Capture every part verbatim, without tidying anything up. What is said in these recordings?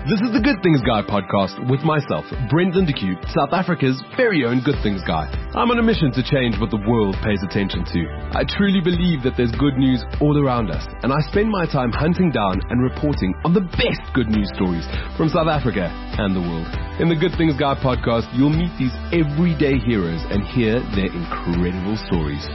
This is the Good Things Guy podcast with myself, Brendan de Cue, South Africa's very own Good Things Guy. I'm on a mission to change what the world pays attention to. I truly believe that there's good news all around us, and I spend my time hunting down and reporting on the best good news stories from South Africa and the world. In the Good Things Guy podcast, you'll meet these everyday heroes and hear their incredible stories.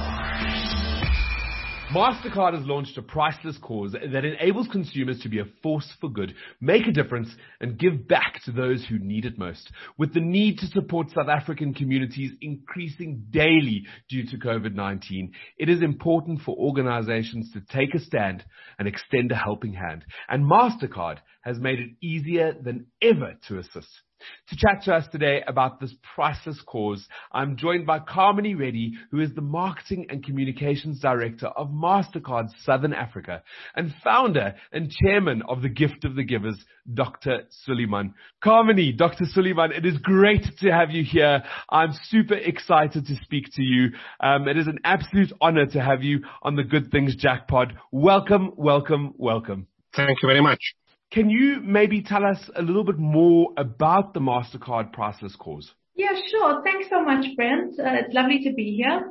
MasterCard has launched a priceless cause that enables consumers to be a force for good, make a difference, and give back to those who need it most. With the need to support South African communities increasing daily due to COVID nineteen, it is important for organizations to take a stand and extend a helping hand. And MasterCard has made it easier than ever to assist. To chat to us today about this priceless cause, I'm joined by Carmini Reddy, who is the Marketing and Communications Director of MasterCard Southern Africa and founder and chairman of the Gift of the Givers, Doctor Suleiman. Carmini, Doctor Suleiman, it is great to have you here. I'm super excited to speak to you. Um, it is an absolute honor to have you on the Good Things Jackpot. Welcome, welcome, welcome. Thank you very much. Can you maybe tell us a little bit more about the MasterCard Priceless Cause? Yeah, sure. Thanks so much, Brent. Uh, it's lovely to be here.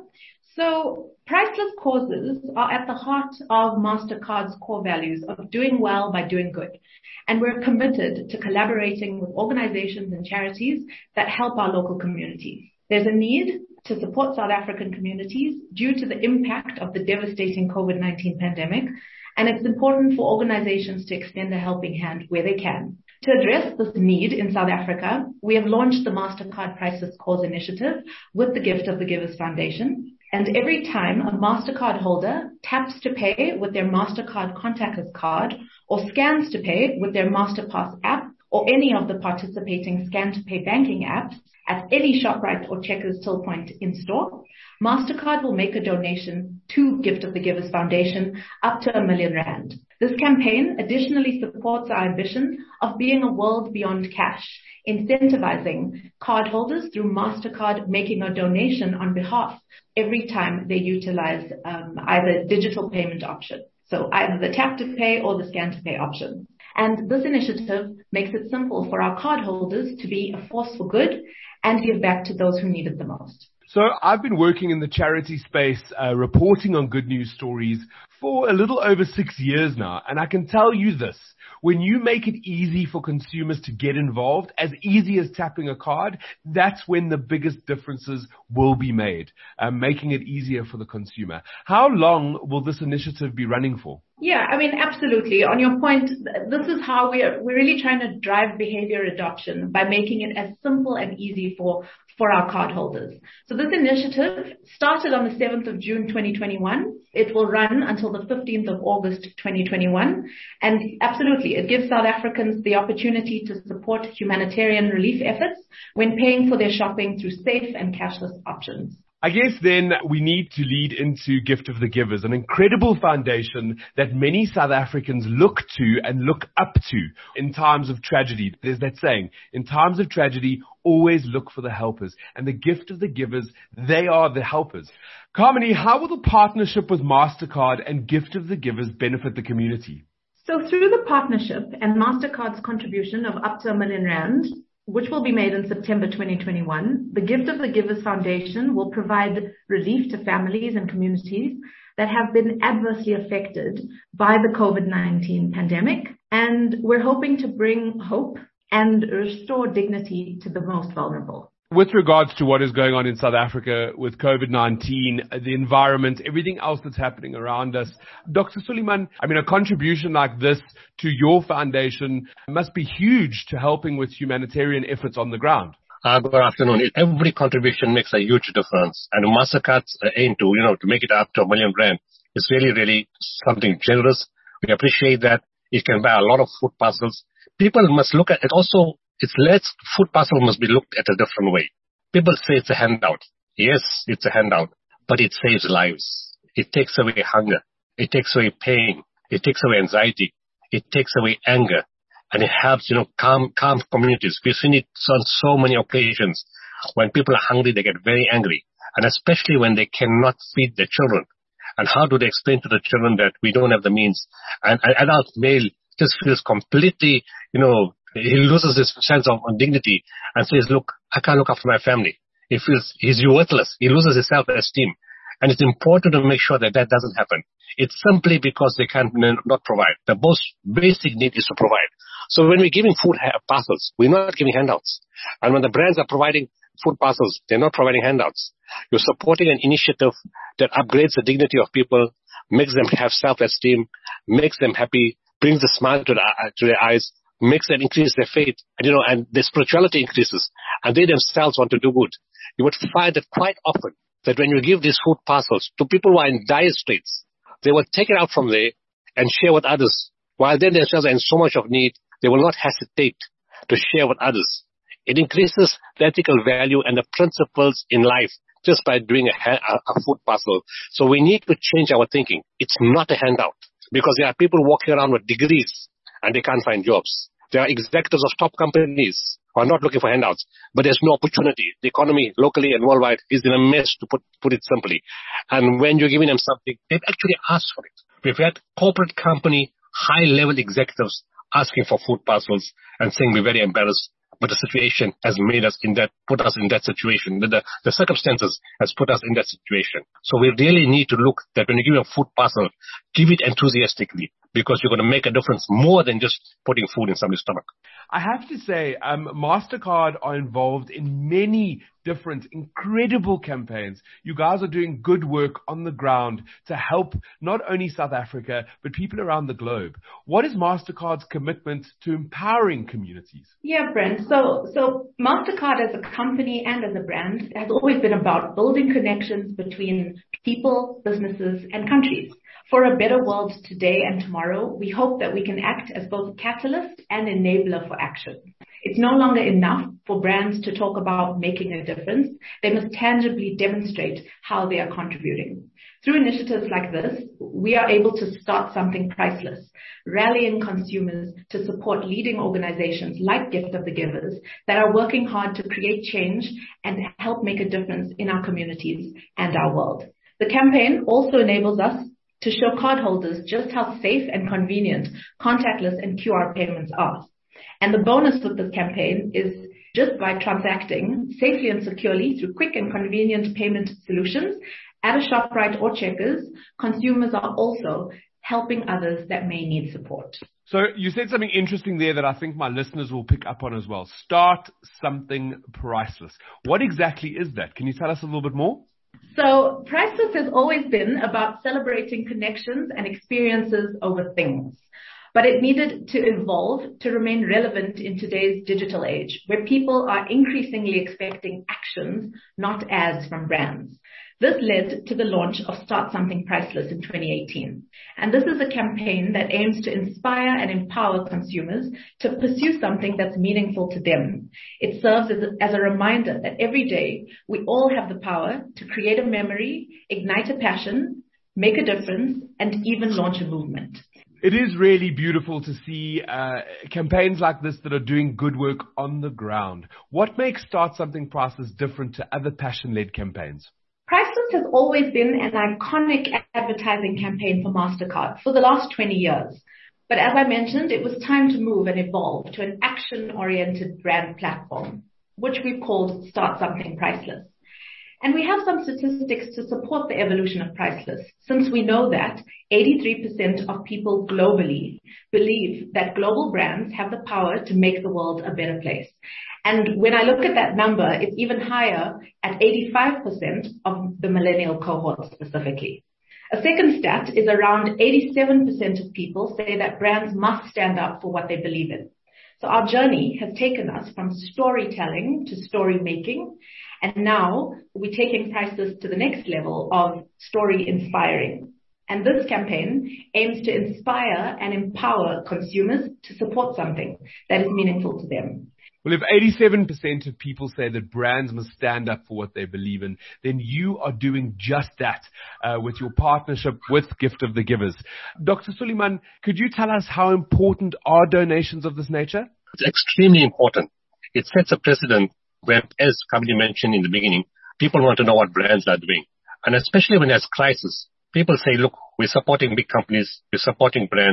So priceless causes are at the heart of MasterCard's core values of doing well by doing good. And we're committed to collaborating with organizations and charities that help our local communities. There's a need to support South African communities due to the impact of the devastating COVID nineteen pandemic. And it's important for organizations to extend a helping hand where they can. To address this need in South Africa, we have launched the MasterCard Priceless Cause initiative with the Gift of the Givers Foundation. And every time a MasterCard holder taps to pay with their MasterCard contactless card or scans to pay with their MasterPass app or any of the participating scan-to-pay banking apps at any ShopRite or Checkers till point in store, MasterCard will make a donation to Gift of the Givers Foundation up to a million rand. This campaign additionally supports our ambition of being a world beyond cash, incentivizing cardholders through MasterCard making a donation on behalf every time they utilize um, either digital payment option. So either the tap to pay or the scan to pay option. And this initiative makes it simple for our cardholders to be a force for good and give back to those who need it the most. So I've been working in the charity space, uh, reporting on good news stories for a little over six years now. And I can tell you this, when you make it easy for consumers to get involved, as easy as tapping a card, that's when the biggest differences will be made, uh, making it easier for the consumer. How long will this initiative be running for? Yeah, I mean, absolutely. On your point, this is how we're, we're really trying to drive behavior adoption by making it as simple and easy for, for our cardholders. So this initiative started on the seventh of June, twenty twenty-one. It will run until the fifteenth of August, twenty twenty-one. And absolutely, it gives South Africans the opportunity to support humanitarian relief efforts when paying for their shopping through safe and cashless options. I guess then we need to lead into Gift of the Givers, an incredible foundation that many South Africans look to and look up to in times of tragedy. There's that saying, in times of tragedy, always look for the helpers. And the Gift of the Givers, they are the helpers. Carmini, how will the partnership with MasterCard and Gift of the Givers benefit the community? So through the partnership and MasterCard's contribution of up to a million rand, which will be made in September twenty twenty-one, the Gift of the Givers Foundation will provide relief to families and communities that have been adversely affected by the COVID nineteen pandemic. And we're hoping to bring hope and restore dignity to the most vulnerable. With regards to what is going on in South Africa with COVID nineteen, the environment, everything else that's happening around us, Doctor Suleiman, I mean, a contribution like this to your foundation must be huge to helping with humanitarian efforts on the ground. Uh, good afternoon. Every contribution makes a huge difference. And MasterCard's aim to, you know, to make it up to a million rand is really, really something generous. We appreciate that. It can buy a lot of food parcels. People must look at it also. It's less, food parcel must be looked at a different way. People say it's a handout. Yes, it's a handout, but it saves lives. It takes away hunger. It takes away pain. It takes away anxiety. It takes away anger. And it helps, you know, calm, calm communities. We've seen it on so many occasions. When people are hungry, they get very angry. And especially when they cannot feed their children. And how do they explain to the children that we don't have the means? And an adult male just feels completely, you know, he loses his sense of dignity and says, look, I can't look after my family. He feels he's worthless. He loses his self-esteem. And it's important to make sure that that doesn't happen. It's simply because they can not provide. The most basic need is to provide. So when we're giving food parcels, we're not giving handouts. And when the brands are providing food parcels, they're not providing handouts. You're supporting an initiative that upgrades the dignity of people, makes them have self-esteem, makes them happy, brings a smile to, the, to their eyes, makes them increase their faith, and you know, and their spirituality increases, and they themselves want to do good. You would find that quite often that when you give these food parcels to people who are in dire straits, they will take it out from there and share with others. While they themselves are in so much of need, they will not hesitate to share with others. It increases the ethical value and the principles in life just by doing a, a, a food parcel. So we need to change our thinking. It's not a handout, because there are people walking around with degrees and they can't find jobs. There are executives of top companies who are not looking for handouts, but there's no opportunity. The economy locally and worldwide is in a mess, to put, put it simply. And when you're giving them something, they've actually asked for it. We've had corporate company, high-level executives asking for food parcels and saying we're very embarrassed. But the situation has made us in that, put us in that situation. The, the, the circumstances has put us in that situation. So we really need to look that when you give a food parcel, give it enthusiastically, because you're going to make a difference more than just putting food in somebody's stomach. I have to say, um, MasterCard are involved in many different, incredible campaigns. You guys are doing good work on the ground to help not only South Africa, but people around the globe. What is MasterCard's commitment to empowering communities? Yeah, Brent. So, so MasterCard as a company and as a brand has always been about building connections between people, businesses, and countries. For a better world today and tomorrow, we hope that we can act as both a catalyst and enabler for action. It's no longer enough for brands to talk about making a difference. They must tangibly demonstrate how they are contributing. Through initiatives like this, we are able to start something priceless, rallying consumers to support leading organizations like Gift of the Givers that are working hard to create change and help make a difference in our communities and our world. The campaign also enables us to show cardholders just how safe and convenient contactless and Q R payments are. And the bonus with this campaign is just by transacting safely and securely through quick and convenient payment solutions at a ShopRite or Checkers, consumers are also helping others that may need support. So you said something interesting there that I think my listeners will pick up on as well. Start something priceless. What exactly is that? Can you tell us a little bit more? So Priceless has always been about celebrating connections and experiences over things. But it needed to evolve to remain relevant in today's digital age, where people are increasingly expecting actions, not ads from brands. This led to the launch of Start Something Priceless in twenty eighteen. And this is a campaign that aims to inspire and empower consumers to pursue something that's meaningful to them. It serves as a, as a reminder that every day we all have the power to create a memory, ignite a passion, make a difference, and even launch a movement. It is really beautiful to see uh, campaigns like this that are doing good work on the ground. What makes Start Something Priceless different to other passion-led campaigns? Priceless has always been an iconic advertising campaign for MasterCard for the last twenty years. But as I mentioned, it was time to move and evolve to an action-oriented brand platform, which we've called Start Something Priceless. And we have some statistics to support the evolution of Priceless, since we know that eighty-three percent of people globally believe that global brands have the power to make the world a better place. And when I look at that number, it's even higher at eighty-five percent of the millennial cohort specifically. A second stat is around eighty-seven percent of people say that brands must stand up for what they believe in. So our journey has taken us from storytelling to story making. And now we're taking Priceless to the next level of story inspiring. And this campaign aims to inspire and empower consumers to support something that is meaningful to them. Well, if eighty-seven percent of people say that brands must stand up for what they believe in, then you are doing just that uh, with your partnership with Gift of the Givers. Doctor Suleiman, could you tell us how important are donations of this nature? It's extremely important. It sets a precedent where, as Kamini mentioned in the beginning, people want to know what brands are doing. And especially when there's crisis, people say, look, we're supporting big companies, we're supporting brands.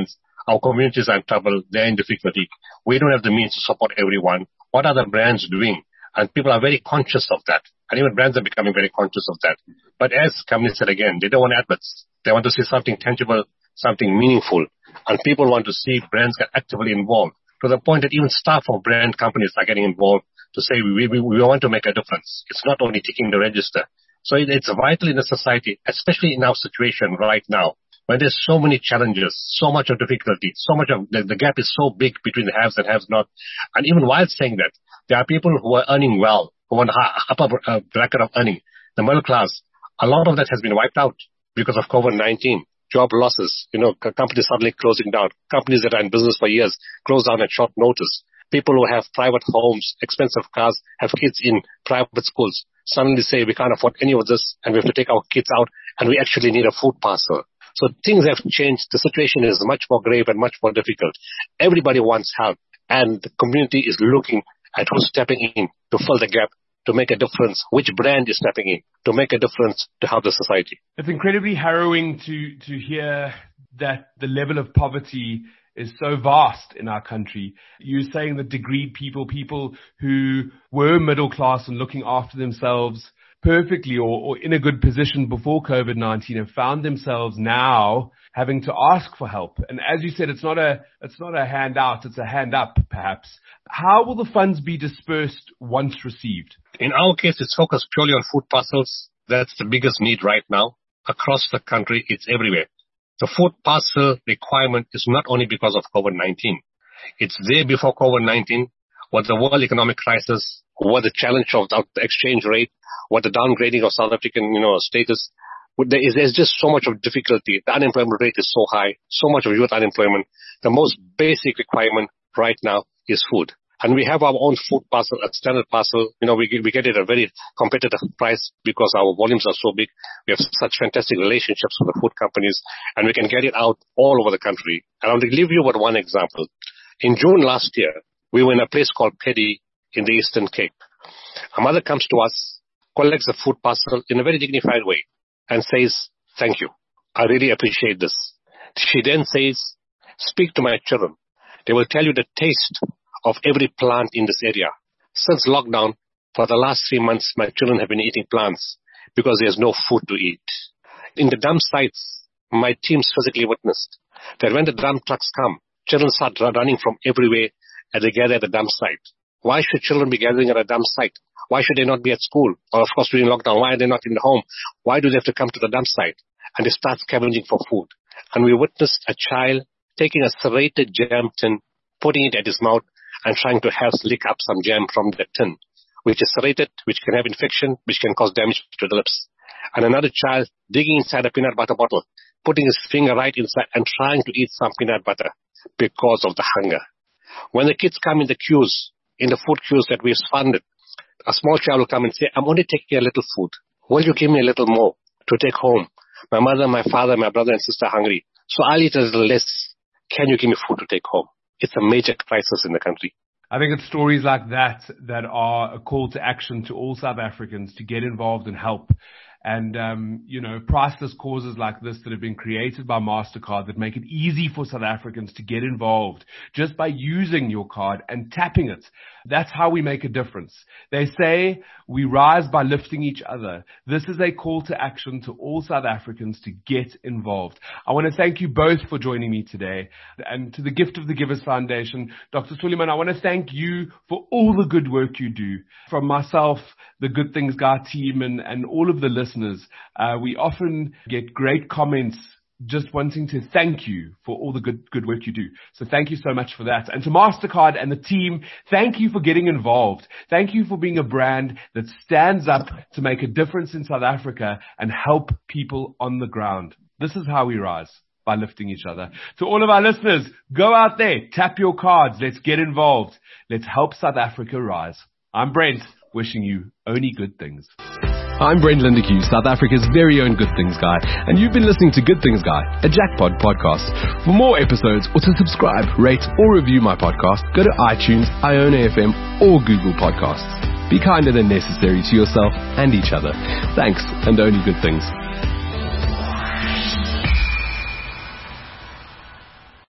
Our communities are in trouble. They're in difficulty. We don't have the means to support everyone. What are the brands doing? And people are very conscious of that. And even brands are becoming very conscious of that. But as Kamini said again, they don't want adverts. They want to see something tangible, something meaningful. And people want to see brands get actively involved, to the point that even staff of brand companies are getting involved to say, we, we, we want to make a difference. It's not only ticking the register. So it, it's vital in the society, especially in our situation right now, when there's so many challenges, so much of difficulty, so much of the, the gap is so big between the haves and haves not. And even while saying that, there are people who are earning well, who want the upper uh, bracket of earning, the middle class. A lot of that has been wiped out because of COVID nineteen. Job losses, you know, companies suddenly closing down. Companies that are in business for years close down at short notice. People who have private homes, expensive cars, have kids in private schools, suddenly say we can't afford any of this and we have to take our kids out and we actually need a food parcel. So things have changed. The situation is much more grave and much more difficult. Everybody wants help, and the community is looking at who's stepping in to fill the gap, to make a difference, which brand is stepping in to make a difference to help the society. It's incredibly harrowing to, to hear that the level of poverty is so vast in our country. You're saying that degreed people, people who were middle class and looking after themselves perfectly or, or in a good position before COVID nineteen have found themselves now having to ask for help. And as you said, it's not a, it's not a handout, it's a hand up perhaps. How will the funds be dispersed once received? In our case, it's focused purely on food parcels. That's the biggest need right now. Across the country, it's everywhere. The food parcel requirement is not only because of COVID nineteen. It's there before COVID nineteen, what the world economic crisis, what the challenge of the exchange rate, what the downgrading of South African, you know, status. There is, there's just so much of difficulty. The unemployment rate is so high, so much of youth unemployment. The most basic requirement right now is food. And we have our own food parcel, a standard parcel. You know, we get, we get it at a very competitive price because our volumes are so big. We have such fantastic relationships with the food companies, and we can get it out all over the country. And I'll give you but one example. In June last year, we were in a place called Pedi in the Eastern Cape. A mother comes to us, collects the food parcel in a very dignified way, and says, thank you. I really appreciate this. She then says, speak to my children. They will tell you the taste of every plant in this area. Since lockdown, for the last three months, my children have been eating plants because there's no food to eat. In the dump sites, my teams physically witnessed that when the dump trucks come, children start running from everywhere and they gather at the dump site. Why should children be gathering at a dump site? Why should they not be at school? Or of course during lockdown, why are they not in the home? Why do they have to come to the dump site? And they start scavenging for food. And we witnessed a child taking a serrated jam tin, putting it at his mouth, and trying to have lick up some jam from the tin, which is serrated, which can have infection, which can cause damage to the lips. And another child digging inside a peanut butter bottle, putting his finger right inside and trying to eat some peanut butter because of the hunger. When the kids come in the queues, in the food queues that we've funded, a small child will come and say, I'm only taking a little food. Will you give me a little more to take home? My mother, my father, my brother and sister are hungry, so I'll eat a little less. Can you give me food to take home? It's a major crisis in the country. I think it's stories like that that are a call to action to all South Africans to get involved and help. And, um, you know, priceless causes like this that have been created by MasterCard that make it easy for South Africans to get involved just by using your card and tapping it. That's how we make a difference. They say we rise by lifting each other. This is a call to action to all South Africans to get involved. I want to thank you both for joining me today. And to the Gift of the Givers Foundation, Doctor Suleiman, I want to thank you for all the good work you do. From myself, the Good Things Guy team, and, and all of the listeners, uh, we often get great comments just wanting to thank you for all the good, good work you do. So thank you so much for that. And to MasterCard and the team, thank you for getting involved. Thank you for being a brand that stands up to make a difference in South Africa and help people on the ground. This is how we rise, by lifting each other. To all of our listeners, go out there, tap your cards. Let's get involved. Let's help South Africa rise. I'm Brent, wishing you only good things. I'm Brent Lindeque, South Africa's very own Good Things Guy, and you've been listening to Good Things Guy, a Jackpot podcast. For more episodes or to subscribe, rate, or review my podcast, go to iTunes, Iona F M, or Google Podcasts. Be kinder than necessary to yourself and each other. Thanks, and only good things.